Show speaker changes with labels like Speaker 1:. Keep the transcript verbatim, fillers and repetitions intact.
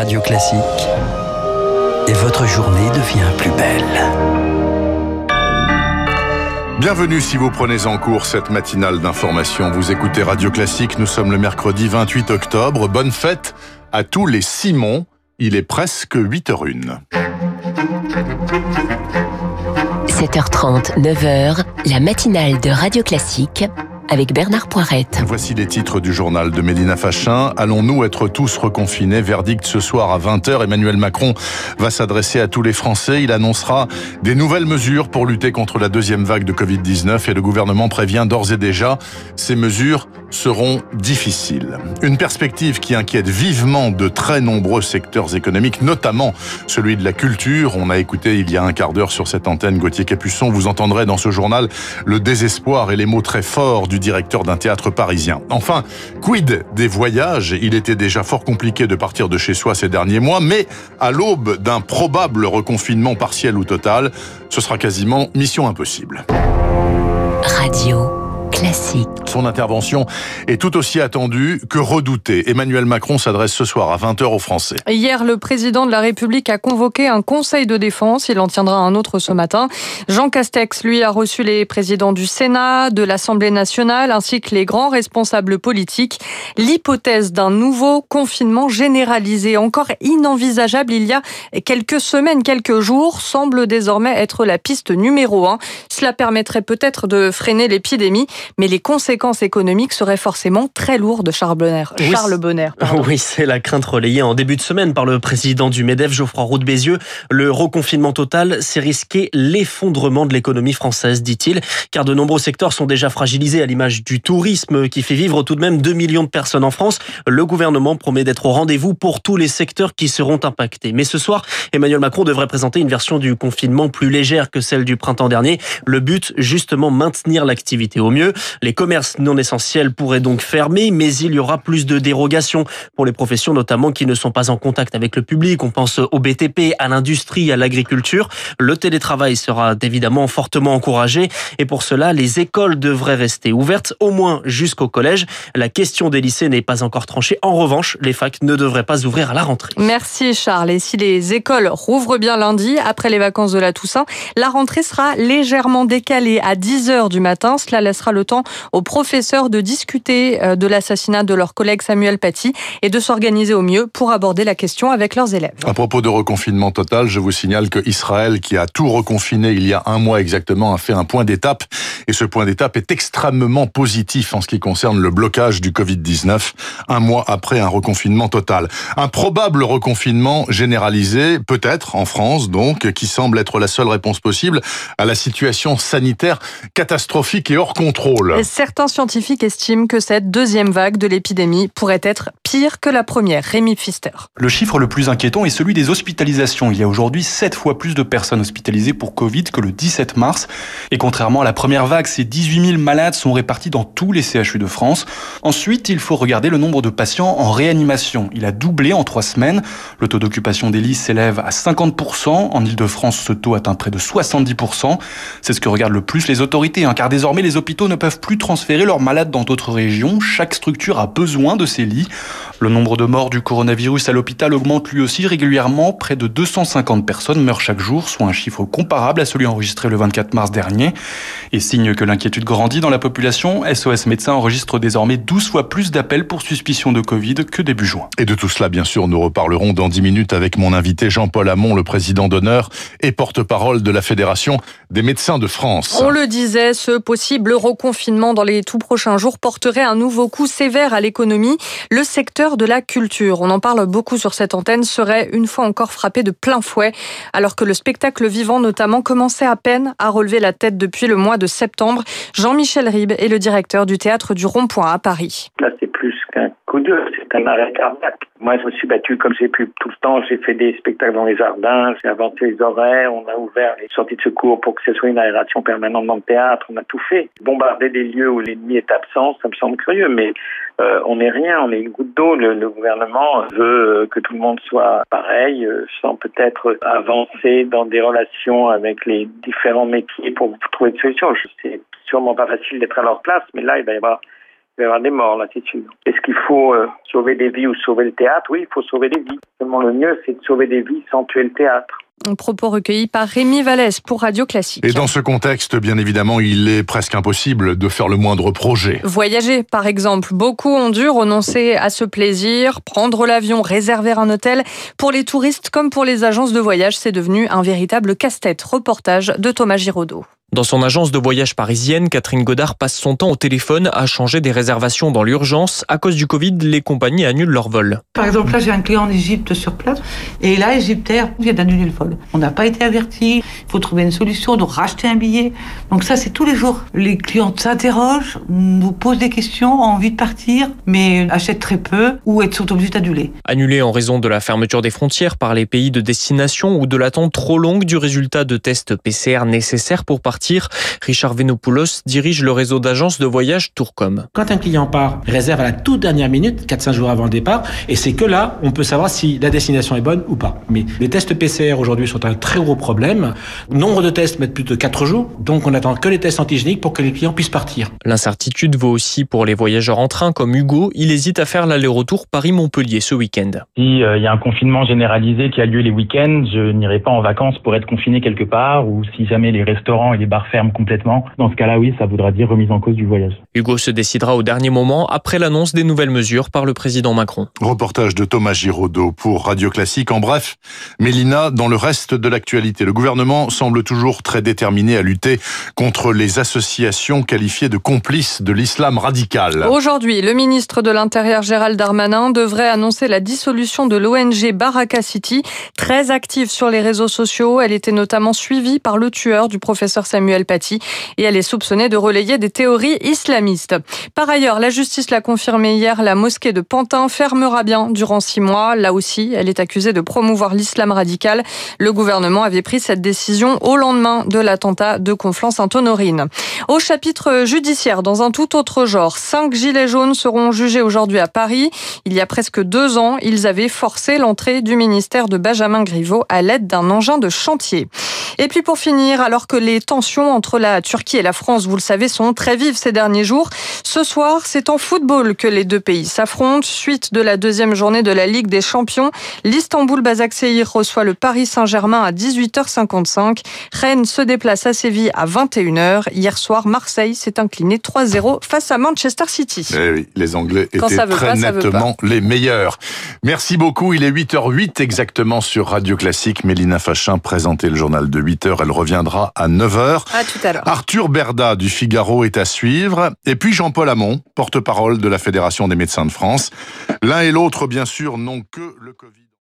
Speaker 1: Radio Classique et votre journée devient plus belle.
Speaker 2: Bienvenue si vous prenez en cours cette matinale d'information. Vous écoutez Radio Classique, nous sommes le mercredi vingt-huit octobre. Bonne fête à tous les Simons. Il est presque huit heures zéro un.
Speaker 3: sept heures trente, neuf heures, la matinale de Radio Classique avec Bernard Poirette.
Speaker 2: Voici les titres du journal de Mélina Fachin. Allons-nous être tous reconfinés? Verdict ce soir à vingt heures. Emmanuel Macron va s'adresser à tous les Français. Il annoncera des nouvelles mesures pour lutter contre la deuxième vague de covid dix-neuf et le gouvernement prévient d'ores et déjà, ces mesures seront difficiles. Une perspective qui inquiète vivement de très nombreux secteurs économiques, notamment celui de la culture. On a écouté il y a un quart d'heure sur cette antenne Gauthier Capuçon. Vous entendrez dans ce journal le désespoir et les mots très forts du directeur d'un théâtre parisien. Enfin, quid des voyages? Il était déjà fort compliqué de partir de chez soi ces derniers mois, mais à l'aube d'un probable reconfinement partiel ou total, ce sera quasiment mission impossible.
Speaker 3: Radio Classique.
Speaker 2: Son intervention est tout aussi attendue que redoutée. Emmanuel Macron s'adresse ce soir à vingt heures aux Français.
Speaker 4: Hier, le président de la République a convoqué un conseil de défense. Il en tiendra un autre ce matin. Jean Castex, lui, a reçu les présidents du Sénat, de l'Assemblée nationale, ainsi que les grands responsables politiques. L'hypothèse d'un nouveau confinement généralisé, encore inenvisageable il y a quelques semaines, quelques jours, semble désormais être la piste numéro un. Cela permettrait peut-être de freiner l'épidémie, mais les conséquences économiques seraient forcément très lourdes, Charles Bonner.
Speaker 5: Oui,
Speaker 4: Charles Bonner.
Speaker 5: Oui, c'est la crainte relayée en début de semaine par le président du MEDEF, Geoffroy Roux de Bézieux. Le reconfinement total, c'est risquer l'effondrement de l'économie française, dit-il, car de nombreux secteurs sont déjà fragilisés, à l'image du tourisme, qui fait vivre tout de même deux millions de personnes en France. Le gouvernement promet d'être au rendez-vous pour tous les secteurs qui seront impactés. Mais ce soir, Emmanuel Macron devrait présenter une version du confinement plus légère que celle du printemps dernier. Le but, justement, maintenir l'activité au mieux. Les commerces non essentiels pourraient donc fermer, mais il y aura plus de dérogations pour les professions notamment qui ne sont pas en contact avec le public. On pense au B T P, à l'industrie, à l'agriculture. Le télétravail sera évidemment fortement encouragé et pour cela, les écoles devraient rester ouvertes au moins jusqu'au collège. La question des lycées n'est pas encore tranchée. En revanche, les facs ne devraient pas ouvrir à la rentrée.
Speaker 4: Merci Charles. Et si les écoles rouvrent bien lundi, après les vacances de la Toussaint, la rentrée sera légèrement décalée à dix heures du matin. Cela laissera le temps aux professeurs de discuter de l'assassinat de leur collègue Samuel Paty et de s'organiser au mieux pour aborder la question avec leurs élèves.
Speaker 2: À propos de reconfinement total, je vous signale que Israël, qui a tout reconfiné il y a un mois exactement, a fait un point d'étape. Et ce point d'étape est extrêmement positif en ce qui concerne le blocage du covid dix-neuf, un mois après un reconfinement total. Un probable reconfinement généralisé, peut-être en France donc, qui semble être la seule réponse possible à la situation sanitaire catastrophique et hors contrôle.
Speaker 4: Et certains scientifiques estiment que cette deuxième vague de l'épidémie pourrait être pire que la première. Rémi Pfister.
Speaker 6: Le chiffre le plus inquiétant est celui des hospitalisations. Il y a aujourd'hui sept fois plus de personnes hospitalisées pour Covid que le dix-sept mars. Et contrairement à la première vague, ces dix-huit mille malades sont répartis dans tous les C H U de France. Ensuite, il faut regarder le nombre de patients en réanimation. Il a doublé en trois semaines. Le taux d'occupation des lits s'élève à cinquante pour cent. En Ile-de-France, ce taux atteint près de soixante-dix pour cent. C'est ce que regardent le plus les autorités, hein, car désormais, les hôpitaux ne peuvent plus transférer leurs malades dans d'autres régions. Chaque structure a besoin de ces lits. Le nombre de morts du coronavirus à l'hôpital augmente lui aussi régulièrement. Près de deux cent cinquante personnes meurent chaque jour, soit un chiffre comparable à celui enregistré le vingt-quatre mars dernier. Et signe que l'inquiétude grandit dans la population, S O S Médecins enregistre désormais douze fois plus d'appels pour suspicion de Covid que début juin.
Speaker 2: Et de tout cela, bien sûr, nous reparlerons dans dix minutes avec mon invité Jean-Paul Hamon, le président d'honneur et porte-parole de la Fédération des médecins de France.
Speaker 4: On le disait, ce possible reconfinement dans les tout prochains jours porterait un nouveau coup sévère à l'économie. Le secteur de la culture, on en parle beaucoup sur cette antenne, serait une fois encore frappé de plein fouet, alors que le spectacle vivant notamment commençait à peine à relever la tête depuis le mois de septembre. Jean-Michel Ribes est le directeur du Théâtre du Rond-Point à Paris.
Speaker 7: Là, c'est plus qu'un coup dur, c'est un arrêt cardiaque. Moi, je me suis battu comme j'ai pu tout le temps. J'ai fait des spectacles dans les jardins, j'ai inventé les horaires, on a ouvert les sorties de secours pour que ce soit une aération permanente dans le théâtre, on a tout fait. Bombarder des lieux où l'ennemi est absent, ça me semble curieux, mais euh, on n'est rien, on est une goutte d'eau. Le, le gouvernement veut que tout le monde soit pareil, euh, sans peut-être avancer dans des relations avec les différents métiers pour trouver des solutions. C'est sûrement pas facile d'être à leur place, mais là, il va y avoir Il va y avoir des morts, là, c'est sûr. Est-ce qu'il faut euh, sauver des vies ou sauver le théâtre? Oui, il faut sauver des vies. Seulement le mieux, c'est de sauver des vies sans tuer le théâtre.
Speaker 4: Un propos recueilli par Rémi Vallès pour Radio Classique.
Speaker 2: Et dans ce contexte, bien évidemment, il est presque impossible de faire le moindre projet.
Speaker 4: Voyager, par exemple. Beaucoup ont dû renoncer à ce plaisir, prendre l'avion, réserver un hôtel. Pour les touristes comme pour les agences de voyage, c'est devenu un véritable casse-tête. Reportage de Thomas Giraudot.
Speaker 8: Dans son agence de voyage parisienne, Catherine Godard passe son temps au téléphone à changer des réservations dans l'urgence. À cause du Covid, les compagnies annulent leurs vols.
Speaker 9: Par exemple, là, j'ai un client en Égypte sur place. Et là, Egyptair vient d'annuler le vol. On n'a pas été avertis. Il faut trouver une solution, donc racheter un billet. Donc ça, c'est tous les jours. Les clients s'interrogent, nous posent des questions, ont envie de partir, mais achètent très peu ou sont obligés d'annuler.
Speaker 8: Annulés en raison de la fermeture des frontières par les pays de destination ou de l'attente trop longue du résultat de tests P C R nécessaires pour partir. Richard Venopoulos dirige le réseau d'agences de voyage Tourcom.
Speaker 10: Quand un client part, réserve à la toute dernière minute, quatre à cinq jours avant le départ, et c'est que là, on peut savoir si la destination est bonne ou pas. Mais les tests P C R aujourd'hui sont un très gros problème. Nombre de tests mettent plus de quatre jours, donc on attend que les tests antigéniques pour que les clients puissent partir.
Speaker 8: L'incertitude vaut aussi pour les voyageurs en train comme Hugo. Il hésite à faire l'aller-retour Paris-Montpellier ce week-end.
Speaker 11: Si il euh, y a un confinement généralisé qui a lieu les week-ends, je n'irai pas en vacances pour être confiné quelque part, ou si jamais les restaurants et les bars ferment complètement. Dans ce cas-là, oui, ça voudra dire remise en cause du voyage.
Speaker 8: Hugo se décidera au dernier moment après l'annonce des nouvelles mesures par le président Macron.
Speaker 2: Reportage de Thomas Giraudot pour Radio Classique. En bref, Mélina, dans le reste de l'actualité, le gouvernement semble toujours très déterminé à lutter contre les associations qualifiées de complices de l'islam radical.
Speaker 4: Aujourd'hui, le ministre de l'Intérieur Gérald Darmanin devrait annoncer la dissolution de l'O N G Baraka City, très active sur les réseaux sociaux. Elle était notamment suivie par le tueur du professeur Samuel Paty et elle est soupçonnée de relayer des théories islamistes. Par ailleurs, la justice l'a confirmé hier, la mosquée de Pantin fermera bien durant six mois. Là aussi, elle est accusée de promouvoir l'islam radical. Le gouvernement avait pris cette décision au lendemain de l'attentat de Conflans-Sainte-Honorine. Au chapitre judiciaire, dans un tout autre genre, cinq gilets jaunes seront jugés aujourd'hui à Paris. Il y a presque deux ans, ils avaient forcé l'entrée du ministère de Benjamin Griveaux à l'aide d'un engin de chantier. Et puis pour finir, alors que les tensions entre la Turquie et la France, vous le savez, sont très vives ces derniers jours, ce soir, c'est en football que les deux pays s'affrontent. Suite de la deuxième journée de la Ligue des Champions, l'Istanbul Basaksehir reçoit le Paris Saint-Germain à dix-huit heures cinquante-cinq. Rennes se déplace à Séville à vingt et une heures. Hier soir, Marseille s'est incliné trois zéro face à Manchester City.
Speaker 2: Eh oui, les Anglais
Speaker 4: Quand
Speaker 2: étaient très
Speaker 4: pas,
Speaker 2: nettement les meilleurs. Merci beaucoup. Il est huit heures huit exactement sur Radio Classique. Mélina Fachin présentait le journal de huit heures. Elle reviendra à neuf heures.
Speaker 4: À tout à l'heure.
Speaker 2: Arthur Berda du Figaro est à suivre. Et puis Jean-Paul Hamon, porte-parole de la Fédération des médecins de France. L'un et l'autre, bien sûr, n'ont que le Covid.